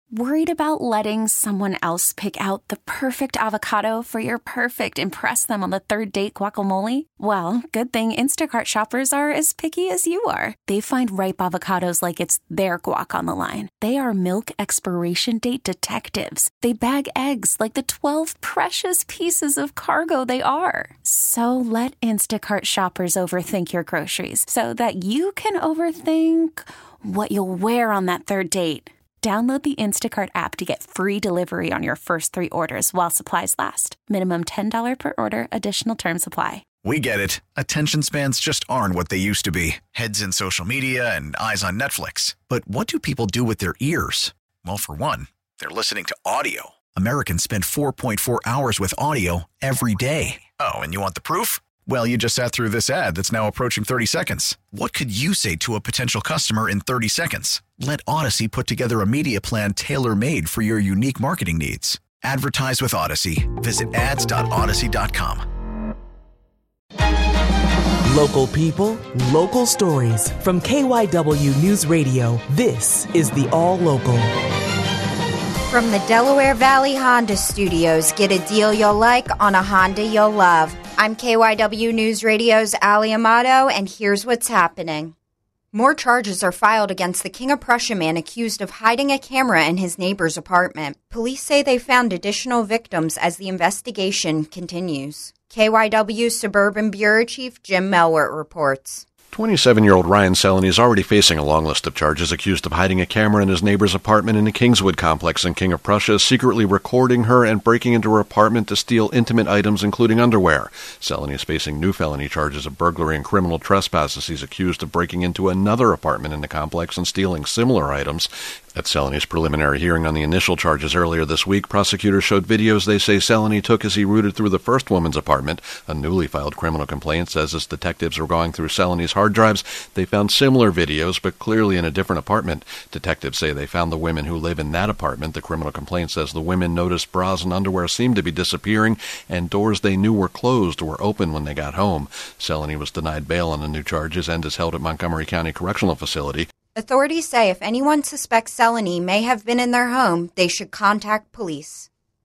Worried about letting someone else pick out the perfect avocado for your perfect impress them on the third date guacamole? Well, good thing Instacart shoppers are as picky as you are. They find ripe avocados like it's their guac on the line. They are milk expiration date detectives. They bag eggs like the 12 precious pieces of cargo they are. So let Instacart shoppers overthink your groceries so that you can overthink what you'll wear on that third date. Download the Instacart app to get free delivery on your first 3 orders while supplies last. Minimum $10 per order. Additional terms apply. We get it. Attention spans just aren't what they used to be. Heads in social media and eyes on Netflix. But what do people do with their ears? Well, for one, they're listening to audio. Americans spend 4.4 hours with audio every day. Oh, and you want the proof? Well, you just sat through this ad that's now approaching 30 seconds. What could you say to a potential customer in 30 seconds? Let Odyssey put together a media plan tailor-made for your unique marketing needs. Advertise with Odyssey. Visit ads.odyssey.com. Local people, local stories. From KYW News Radio, this is the All Local. From the Delaware Valley Honda Studios, get a deal you'll like on a Honda you'll love. I'm KYW News Radio's Ali Amato, and here's what's happening. More charges are filed against the King of Prussia man accused of hiding a camera in his neighbor's apartment. Police say they found additional victims as the investigation continues. KYW Suburban Bureau Chief Jim Melwert reports. 27-year-old Ryan Seleny is already facing a long list of charges, accused of hiding a camera in his neighbor's apartment in the Kingswood complex in King of Prussia, secretly recording her and breaking into her apartment to steal intimate items, including underwear. Seleny is facing new felony charges of burglary and criminal trespass. He's accused of breaking into another apartment in the complex and stealing similar items. At Seleny's preliminary hearing on the initial charges earlier this week, prosecutors showed videos they say Seleny took as he rooted through the first woman's apartment. A newly filed criminal complaint says as detectives were going through Seleny's hard drives, they found similar videos, but clearly in a different apartment. Detectives say they found the women who live in that apartment. The criminal complaint says the women noticed bras and underwear seemed to be disappearing, and doors they knew were closed were open when they got home. Seleny was denied bail on the new charges and is held at Montgomery County Correctional Facility. Authorities say if anyone suspects Seleny may have been in their home, they should contact police.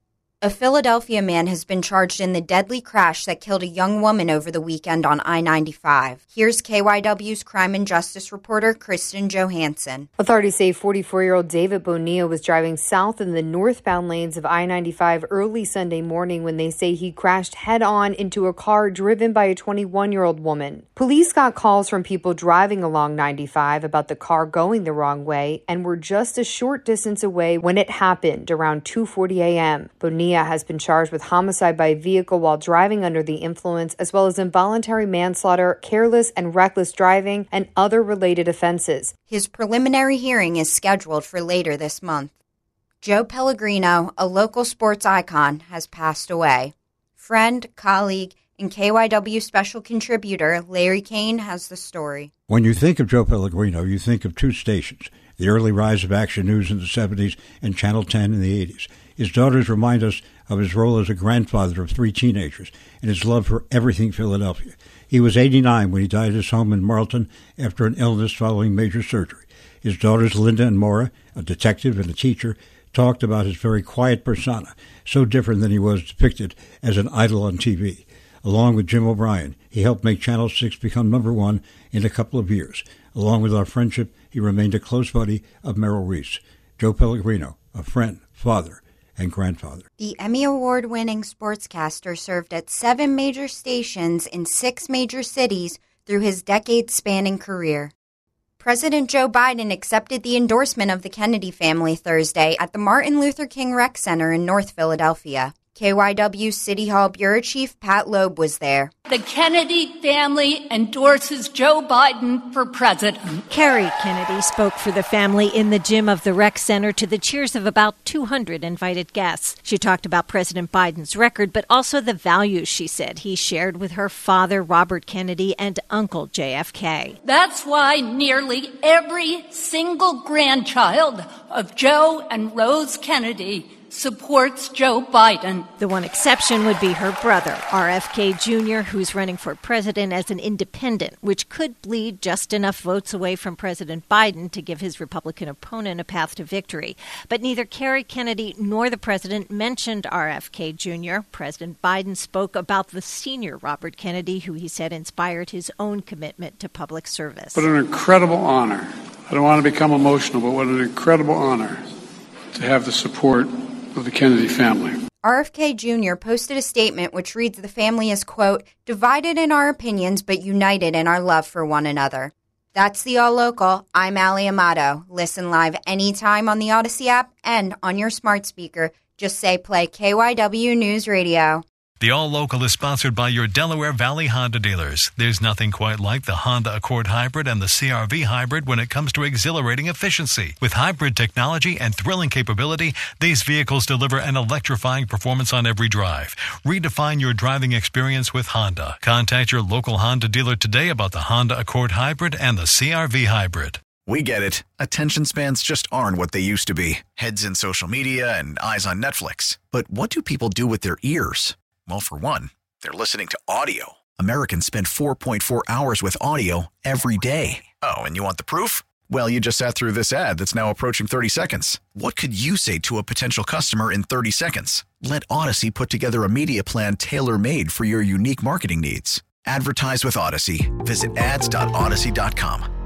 A Philadelphia man has been charged in the deadly crash that killed a young woman over the weekend on I-95. Here's KYW's crime and justice reporter, Kristen Johansson. Authorities say 44-year-old David Bonilla was driving south in the northbound lanes of I-95 early Sunday morning when they say he crashed head-on into a car driven by a 21-year-old woman. Police got calls from people driving along 95 about the car going the wrong way and were just a short distance away when it happened around 2:40 a.m. Bonilla has been charged with homicide by vehicle while driving under the influence, as well as involuntary manslaughter, careless and reckless driving, and other related offenses. His preliminary hearing is scheduled for later this month. Joe Pellegrino, a local sports icon, has passed away. Friend, colleague, and KYW special contributor Larry Kane has the story. When you think of Joe Pellegrino, you think of two stations, the early rise of Action News in the 70s and Channel 10 in the 80s. His daughters remind us of his role as a grandfather of 3 teenagers and his love for everything Philadelphia. He was 89 when he died at his home in Marlton after an illness following major surgery. His daughters, Linda and Maura, a detective and a teacher, talked about his very quiet persona, so different than he was depicted as an idol on TV. Along with Jim O'Brien, he helped make Channel 6 become #1 in a couple of years. Along with our friendship, he remained a close buddy of Merrill Reese. Joe Pellegrino, a friend, father, and grandfather. The Emmy Award-winning sportscaster served at 7 major stations in 6 major cities through his decade-spanning career. President Joe Biden accepted the endorsement of the Kennedy family Thursday at the Martin Luther King Rec Center in North Philadelphia. KYW City Hall Bureau Chief Pat Loeb was there. The Kennedy family endorses Joe Biden for president. Carrie Kennedy spoke for the family in the gym of the rec center to the cheers of about 200 invited guests. She talked about President Biden's record, but also the values she said he shared with her father, Robert Kennedy, and Uncle JFK. That's why nearly every single grandchild of Joe and Rose Kennedy supports Joe Biden. The one exception would be her brother, RFK Jr., who's running for president as an independent, which could bleed just enough votes away from President Biden to give his Republican opponent a path to victory. But neither Kerry Kennedy nor the president mentioned RFK Jr. President Biden spoke about the senior Robert Kennedy, who he said inspired his own commitment to public service. What an incredible honor. I don't want to become emotional, but what an incredible honor to have the support of the Kennedy family. RFK Jr. posted a statement which reads the family is, quote, divided in our opinions but united in our love for one another. That's the All Local. I'm Ali Amato. Listen live anytime on the Odyssey app and on your smart speaker. Just say play KYW News Radio. The All Local is sponsored by your Delaware Valley Honda dealers. There's nothing quite like the Honda Accord Hybrid and the CR-V Hybrid when it comes to exhilarating efficiency. With hybrid technology and thrilling capability, these vehicles deliver an electrifying performance on every drive. Redefine your driving experience with Honda. Contact your local Honda dealer today about the Honda Accord Hybrid and the CR-V Hybrid. We get it. Attention spans just aren't what they used to be. Heads in social media and eyes on Netflix. But what do people do with their ears? Well, for one, they're listening to audio. Americans spend 4.4 hours with audio every day. Oh, and you want the proof? Well, you just sat through this ad that's now approaching 30 seconds. What could you say to a potential customer in 30 seconds? Let Odyssey put together a media plan tailor-made for your unique marketing needs. Advertise with Odyssey. Visit ads.odyssey.com.